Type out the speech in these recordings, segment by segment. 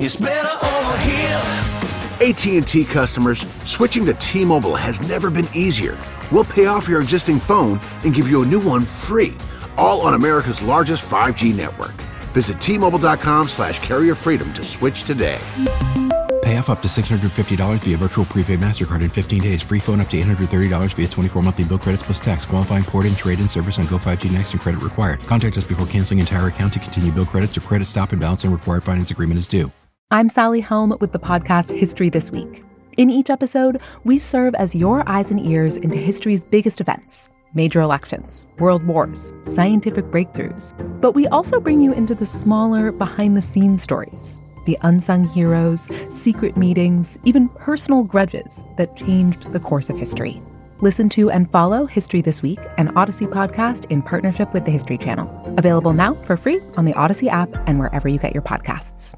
It's better over here. AT&T customers, switching to T-Mobile has never been easier. We'll pay off your existing phone and give you a new one free, all on America's largest 5G network. Visit T-Mobile.com/carrier freedom to switch today. Pay off up to $650 via virtual prepaid MasterCard in 15 days. Free phone up to $830 via 24 monthly bill credits plus tax. Qualifying port and trade-in service on Go 5G Next and credit required. Contact us before canceling entire account to continue bill credits or credit stop and balance and required finance agreement is due. I'm Sally Helm with the podcast History This Week. In each episode, we serve as your eyes and ears into history's biggest events. Major elections, world wars, scientific breakthroughs. But we also bring you into the smaller, behind-the-scenes stories. The unsung heroes, secret meetings, even personal grudges that changed the course of history. Listen to and follow History This Week, an Odyssey podcast in partnership with the History Channel. Available now for free on the Odyssey app and wherever you get your podcasts.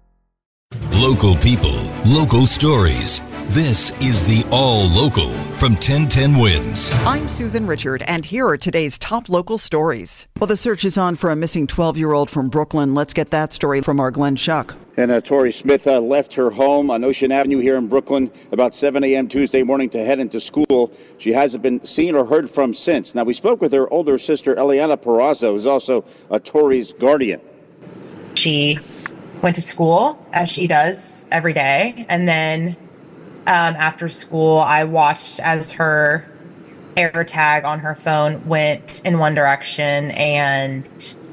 Local people, local stories. This is the All Local from 1010 Wins. I'm Susan Richard, and here are today's top local stories. Well, the search is on for a missing 12-year-old from Brooklyn. Let's get that story from our Glenn Schuck. And Tori Smith left her home on Ocean Avenue here in Brooklyn about 7 a.m. Tuesday morning to head into school. She hasn't been seen or heard from since. Now, we spoke with her older sister, Eliana Peraza, who's also Tori's guardian. She went to school, as she does every day, and then after school, I watched as her AirTag on her phone went in one direction and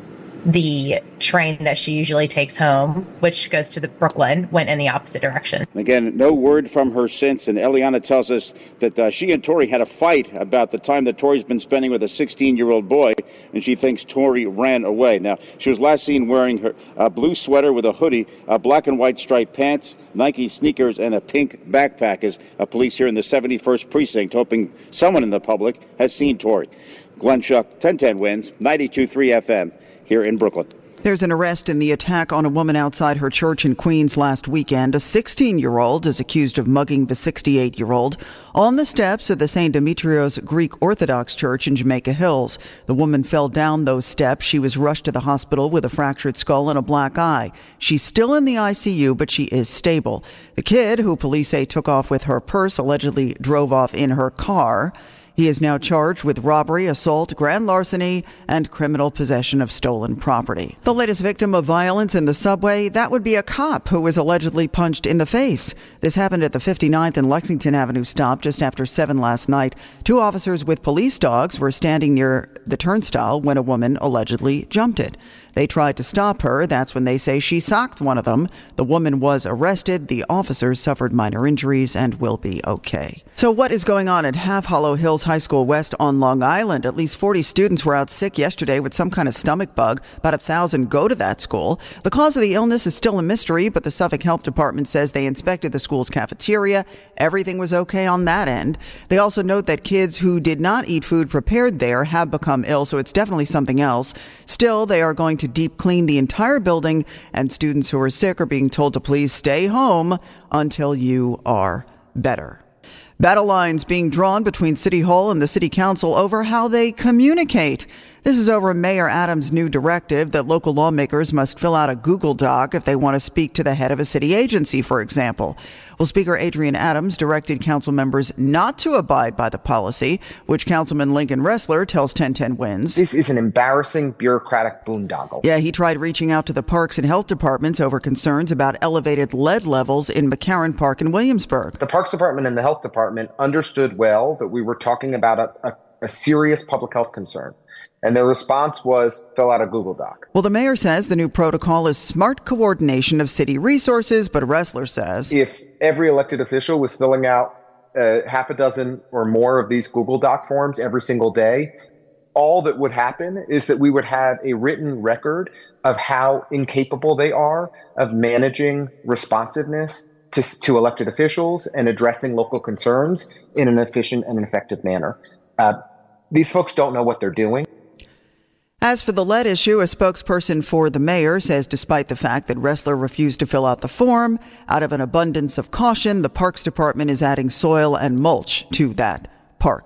the train that she usually takes home, which goes to the Brooklyn, went in the opposite direction. Again, no word from her since, and Eliana tells us that she and Tori had a fight about the time that Tori's been spending with a 16-year-old boy, and she thinks Tori ran away. Now, she was last seen wearing her blue sweater with a hoodie, black and white striped pants, Nike sneakers, and a pink backpack, as police here in the 71st Precinct hoping someone in the public has seen Tori. Glenn Schuck, 1010 Wins, 92.3 FM. Here in Brooklyn. There's an arrest in the attack on a woman outside her church in Queens last weekend. A 16-year-old is accused of mugging the 68-year-old on the steps of the St. Demetrios Greek Orthodox Church in Jamaica Hills. The woman fell down those steps. She was rushed to the hospital with a fractured skull and a black eye. She's still in the ICU, but she is stable. The kid, who police say took off with her purse, allegedly drove off in her car. He is now charged with robbery, assault, grand larceny, and criminal possession of stolen property. The latest victim of violence in the subway, that would be a cop who was allegedly punched in the face. This happened at the 59th and Lexington Avenue stop just after 7 last night. 2 officers with police dogs were standing near the turnstile when a woman allegedly jumped it. They tried to stop her. That's when they say she socked one of them. The woman was arrested. The officers suffered minor injuries and will be okay. So what is going on at Half Hollow Hills High School West on Long Island? At least 40 students were out sick yesterday with some kind of stomach bug. About 1,000 go to that school. The cause of the illness is still a mystery, but the Suffolk Health Department says they inspected the school's cafeteria. Everything was okay on that end. They also note that kids who did not eat food prepared there have become ill, so it's definitely something else. Still, they are going to deep clean the entire building, and students who are sick are being told to please stay home until you are better. Battle lines being drawn between City Hall and the City Council over how they communicate. This is over Mayor Adams' new directive that local lawmakers must fill out a Google Doc if they want to speak to the head of a city agency, for example. Well, Speaker Adrian Adams directed council members not to abide by the policy, which Councilman Lincoln Ressler tells 1010 Wins. This is an embarrassing bureaucratic boondoggle. Yeah, he tried reaching out to the Parks and Health Departments over concerns about elevated lead levels in McCarran Park in Williamsburg. The Parks Department and the Health Department understood well that we were talking about a serious public health concern. And their response was, fill out a Google Doc. Well, the mayor says the new protocol is smart coordination of city resources, but Ressler says if every elected official was filling out half a dozen or more of these Google Doc forms every single day, all that would happen is that we would have a written record of how incapable they are of managing responsiveness to elected officials and addressing local concerns in an efficient and effective manner. These folks don't know what they're doing. As for the lead issue, a spokesperson for the mayor says despite the fact that Ressler refused to fill out the form, out of an abundance of caution, the Parks Department is adding soil and mulch to that park.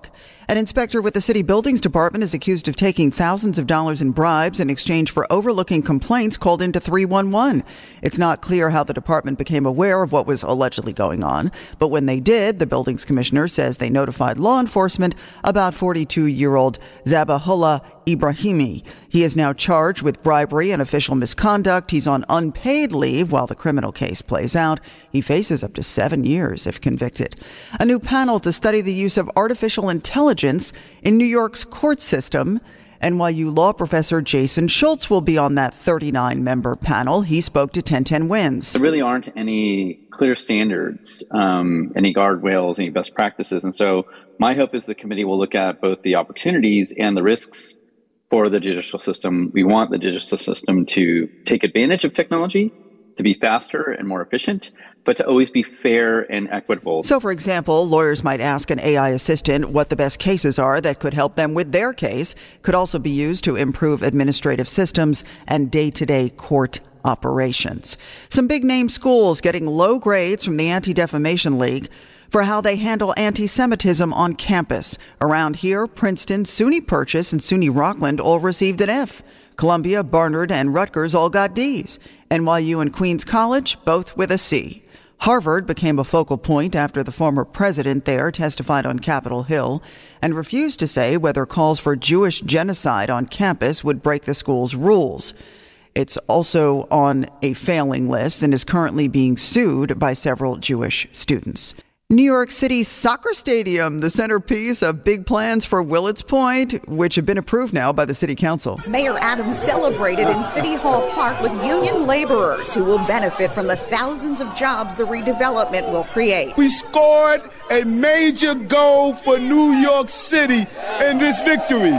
An inspector with the city buildings department is accused of taking thousands of dollars in bribes in exchange for overlooking complaints called into 311. It's not clear how the department became aware of what was allegedly going on, but when they did, the buildings commissioner says they notified law enforcement about 42-year-old Zabihullah Ibrahimi. He is now charged with bribery and official misconduct. He's on unpaid leave while the criminal case plays out. He faces up to 7 years if convicted. A new panel to study the use of artificial intelligence in New York's court system. NYU law professor Jason Schultz will be on that 39-member panel. He spoke to 1010 Wins. There really aren't any clear standards, any guardrails, any best practices. And so my hope is the committee will look at both the opportunities and the risks for the judicial system. We want the judicial system to take advantage of technology, to be faster and more efficient, but to always be fair and equitable. So, for example, lawyers might ask an AI assistant what the best cases are that could help them with their case. Could also be used to improve administrative systems and day-to-day court operations. Some big-name schools getting low grades from the Anti-Defamation League for how they handle anti-Semitism on campus. Around here, Princeton, SUNY Purchase, and SUNY Rockland all received an F. Columbia, Barnard, and Rutgers all got Ds. NYU and Queens College, both with a C. Harvard became a focal point after the former president there testified on Capitol Hill and refused to say whether calls for Jewish genocide on campus would break the school's rules. It's also on a failing list and is currently being sued by several Jewish students. New York City's soccer stadium, the centerpiece of big plans for Willets Point, which have been approved now by the city council. Mayor Adams celebrated in City Hall Park with union laborers who will benefit from the thousands of jobs the redevelopment will create. We scored a major goal for New York City in this victory.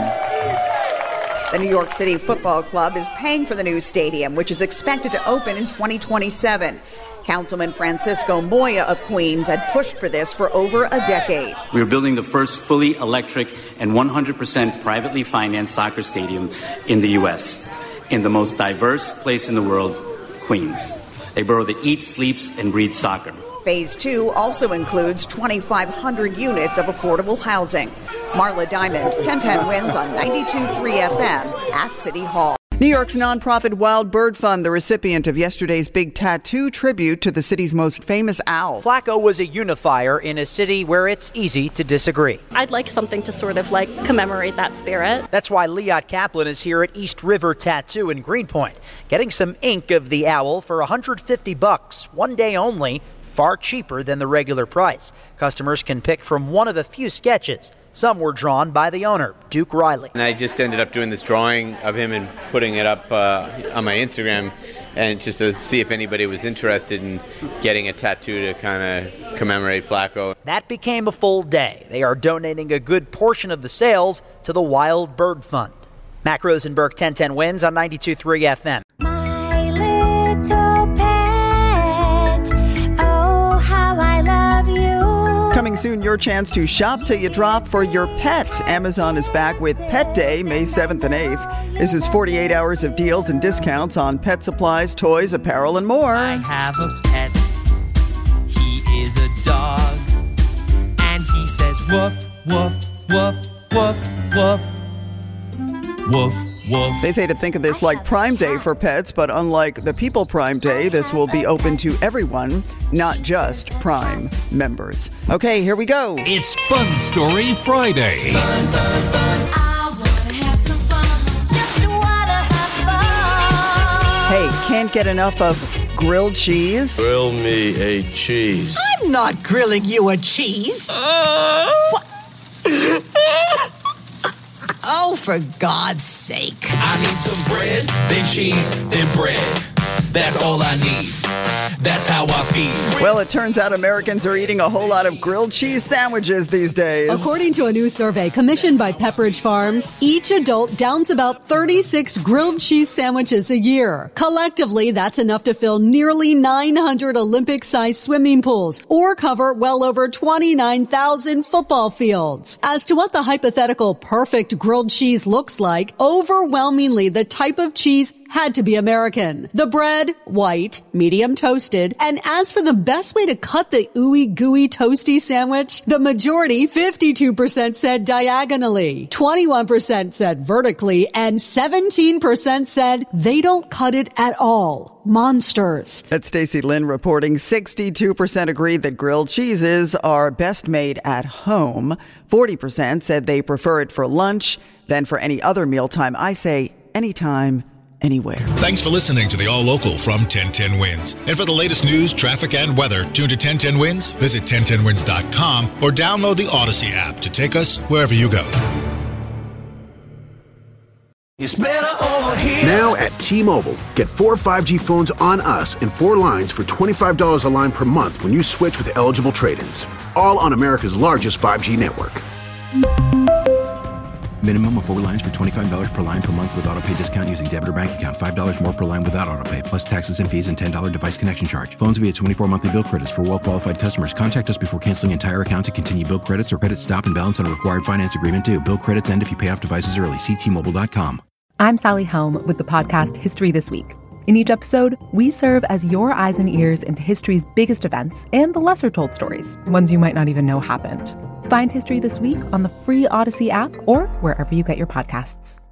The New York City Football Club is paying for the new stadium, which is expected to open in 2027. Councilman Francisco Moya of Queens had pushed for this for over a decade. We are building the first fully electric and 100% privately financed soccer stadium in the U.S. in the most diverse place in the world, Queens, a borough that eats, sleeps, and breathes soccer. Phase 2 also includes 2,500 units of affordable housing. Marla Diamond, 1010 Wins on 92.3 FM at City Hall. New York's nonprofit Wild Bird Fund, the recipient of yesterday's big tattoo tribute to the city's most famous owl. Flacco was a unifier in a city where it's easy to disagree. I'd like something to sort of commemorate that spirit. That's why Liat Kaplan is here at East River Tattoo in Greenpoint, getting some ink of the owl for $150, one day only, far cheaper than the regular price. Customers can pick from one of a few sketches. Some were drawn by the owner, Duke Riley. And I just ended up doing this drawing of him and putting it up on my Instagram, and just to see if anybody was interested in getting a tattoo to kind of commemorate Flacco. That became a full day. They are donating a good portion of the sales to the Wild Bird Fund. Mac Rosenberg, 1010 Wins on 92.3 FM. Coming soon, your chance to shop till you drop for your pet. Amazon is back with Pet Day, May 7th and 8th. This is 48 hours of deals and discounts on pet supplies, toys, apparel, and more. I have a pet. He is a dog. And he says woof, woof, woof, woof, woof. Woof, woof. They say to think of this like Prime Day for pets, but unlike the People Prime Day, this will be open to everyone, not just Prime members. Okay, here we go. It's Fun Story Friday. Fun, fun, fun. I wanna have some fun. Just wanna have fun. Hey, can't get enough of grilled cheese? Grill me a cheese. I'm not grilling you a cheese. What? Oh, for God's sake. I need some bread, then cheese, then bread. That's all I need. That's how I feel. Well, it turns out Americans are eating a whole lot of grilled cheese sandwiches these days. According to a new survey commissioned by Pepperidge Farms, each adult downs about 36 grilled cheese sandwiches a year. Collectively, that's enough to fill nearly 900 Olympic-sized swimming pools or cover well over 29,000 football fields. As to what the hypothetical perfect grilled cheese looks like, overwhelmingly the type of cheese had to be American. The bread, white, medium toasted. And as for the best way to cut the ooey gooey toasty sandwich, the majority, 52% said diagonally, 21% said vertically, and 17% said they don't cut it at all. Monsters. That's Stacey Lynn reporting. 62% agreed that grilled cheeses are best made at home. 40% said they prefer it for lunch than for any other mealtime. I say anytime, anywhere. Thanks for listening to the All Local from 1010 Wins. And for the latest news, traffic, and weather, tune to 1010 Wins, visit 1010wins.com, or download the Odyssey app to take us wherever you go. It's better over here. Now at T-Mobile, get 4 5G phones on us and 4 lines for $25 a line per month when you switch with eligible trade-ins. All on America's largest 5G network. Minimum of 4 lines for $25 per line per month with autopay discount using debit or bank account. $5 more per line without autopay, plus taxes and fees and $10 device connection charge. Phones via 24 monthly bill credits for well-qualified customers. Contact us before canceling entire account to continue bill credits or credit stop and balance on a required finance agreement due. Bill credits end if you pay off devices early. See T-Mobile.com. I'm Sally Helm with the podcast History This Week. In each episode, we serve as your eyes and ears into history's biggest events and the lesser-told stories, ones you might not even know happened. Find History This Week on the free Odyssey app or wherever you get your podcasts.